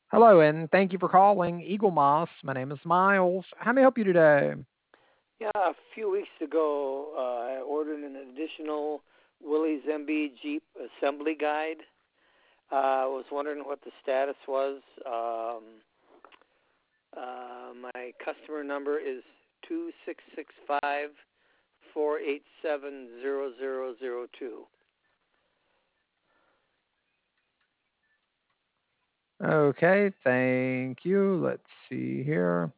Hello, and thank you for calling Eagle Moss. My name is Miles. How may I help you today? Yeah, a few weeks ago, I ordered an additional Willys MB Jeep assembly guide. I was wondering what the status was. My customer number is 2665 487 0002. Okay, thank you. Let's see here.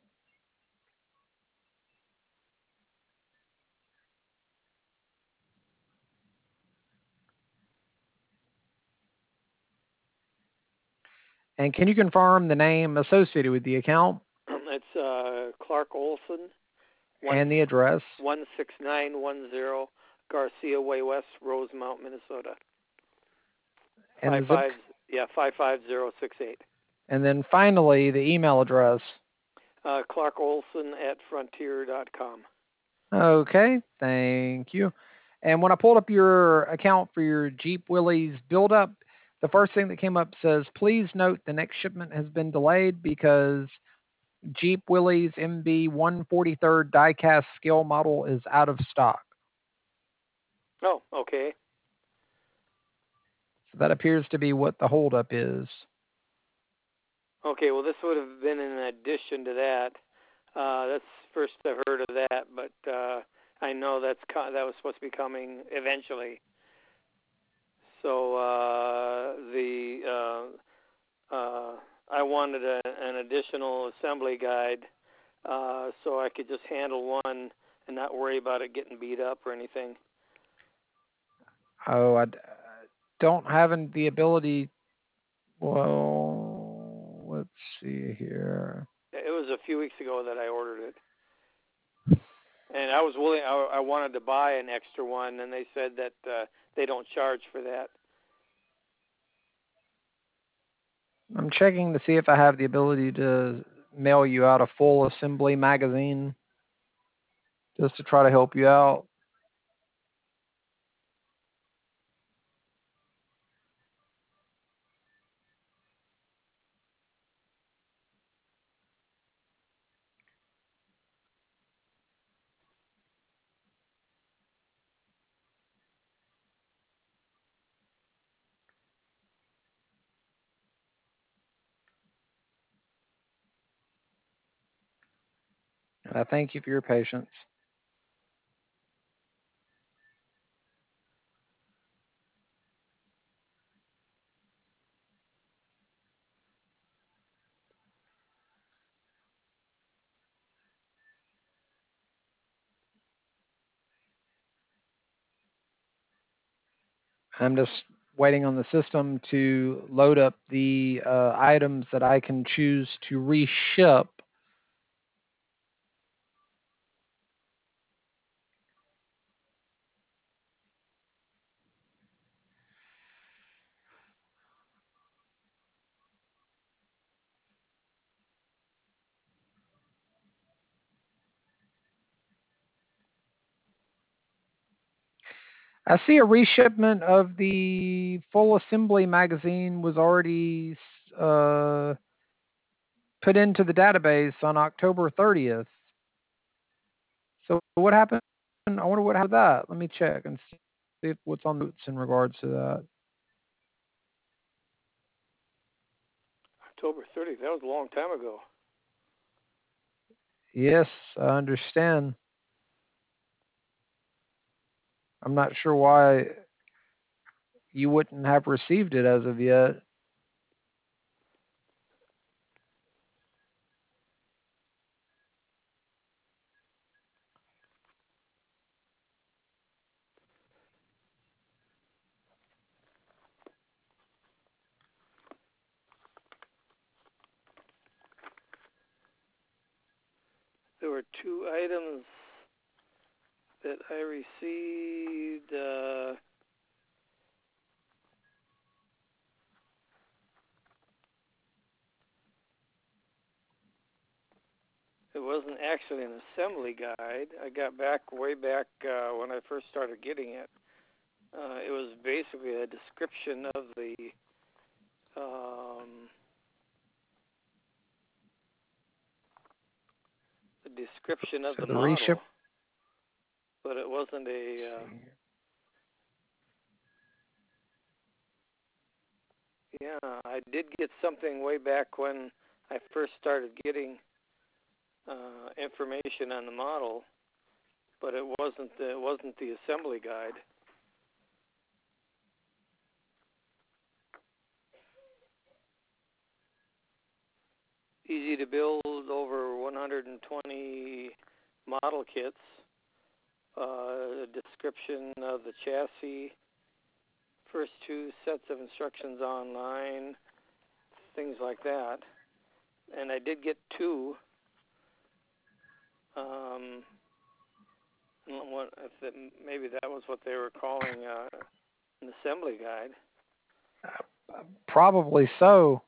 And can you confirm the name associated with the account It's Clark Olson, and the address? 16910 Garcia Way West, Rosemount, Minnesota. And Five the zip, five, yeah, 55068. and then finally the email address. Clark Olson at frontier.com. Okay, thank you. And when I pulled up your account for your Jeep Willys buildup, the first thing that came up says, please note the next shipment has been delayed because Jeep Willys MB 143rd diecast scale model is out of stock. Oh, okay. So that appears to be what the holdup is. Okay, well, this would have been in addition to that. That's first I've heard of that, but I know that was supposed to be coming eventually. So I wanted an additional assembly guide so I could just handle one and not worry about it getting beat up or anything. Oh, don't have the ability. Well, let's see here. It was a few weeks ago that I ordered it. And I was willing. I wanted to buy an extra one, and they said that they don't charge for that. I'm checking to see if I have the ability to mail you out a full assembly magazine just to try to help you out. And I thank you for your patience. I'm just waiting on the system to load up the items that I can choose to reship. I see a reshipment of the full assembly magazine was already uh, put into the database on October 30th. So what happened? I wonder what happened with that. Let me check and see what's on the notes in regards to that. October 30th. That was a long time ago. Yes, I understand. I'm not sure why you wouldn't have received it as of yet. There were two items that I received. It wasn't actually an assembly guide. I got way back when I first started getting it. It was basically a description of the um, description of So the the model, reship. but it wasn't Let's a. see here. Yeah, I did get something way back when I first started getting information on the model, but it wasn't the assembly guide. Easy to build, over 120 model kits. A description of the chassis. First 2 sets of instructions online. Things like that. And I did get 2. Maybe that was what they were calling an assembly guide. Probably so.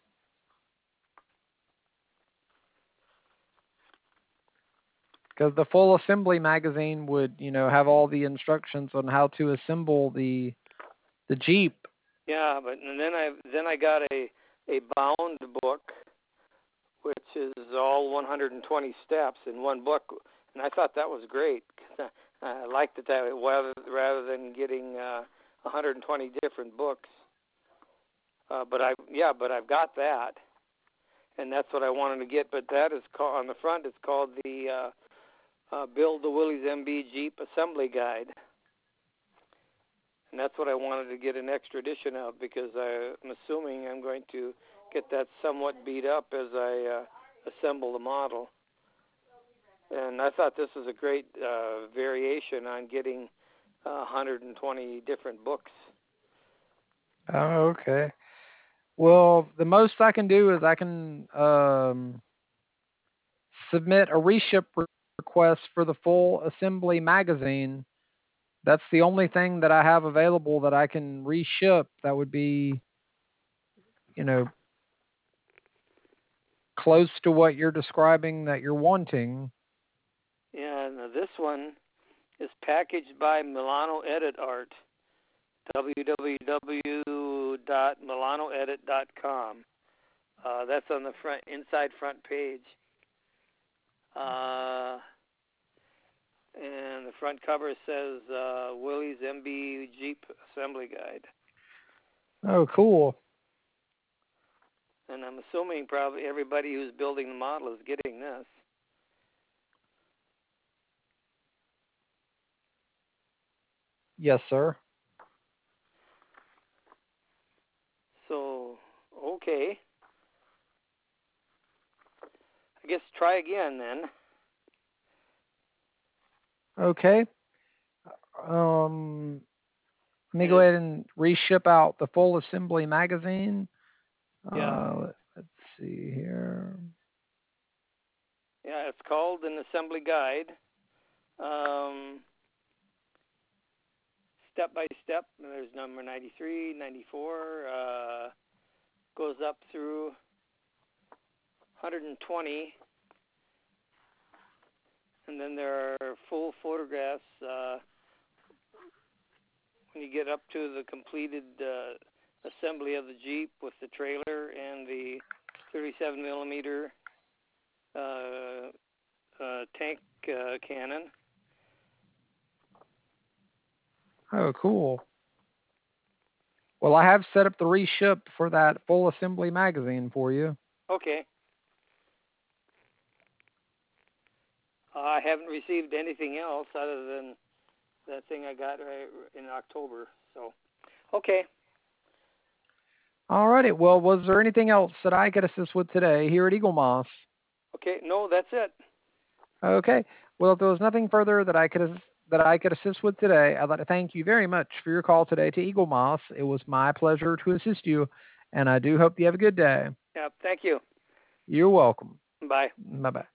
Because the full assembly magazine would, have all the instructions on how to assemble the Jeep. Yeah, but and then I got a bound book, which is all 120 steps in one book, and I thought that was great. I liked it that way, rather than getting 120 different books. But I've got that, and that's what I wanted to get. But that is called, on the front. It's called the Build the Willys MB Jeep Assembly Guide, and that's what I wanted to get an extra edition of, because I'm assuming I'm going to get that somewhat beat up as I assemble the model. And I thought this was a great variation on getting 120 different books. Oh, okay. Well, the most I can do is I can submit a reship request for the full assembly magazine. That's the only thing that I have available that I can reship that would be, close to what you're describing that you're wanting. Yeah, and this one is packaged by Milano Edit Art, www.milanoedit.com. That's on the inside front page. And the front cover says Willys MB Jeep Assembly Guide. Oh, cool. And I'm assuming probably everybody who's building the model is getting this. Yes, sir. So, okay. I guess try again then. Okay. Let me go ahead and reship out the full assembly magazine. Yeah. Let's see here. Yeah, it's called an assembly guide. Step by step. There's number 93, 94. Goes up through 120. And then there are full photographs when you get up to the completed assembly of the Jeep with the trailer and the 37 millimeter tank cannon. Oh, cool. Well, I have set up the reship for that full assembly magazine for you. Okay. I haven't received anything else other than that thing I got in October. So, okay. All righty. Well, was there anything else that I could assist with today here at Eaglemoss? Okay. No, that's it. Okay. Well, if there was nothing further that I could assist with today, I'd like to thank you very much for your call today to Eaglemoss. It was my pleasure to assist you, and I do hope you have a good day. Yeah. Thank you. You're welcome. Bye. Bye-bye.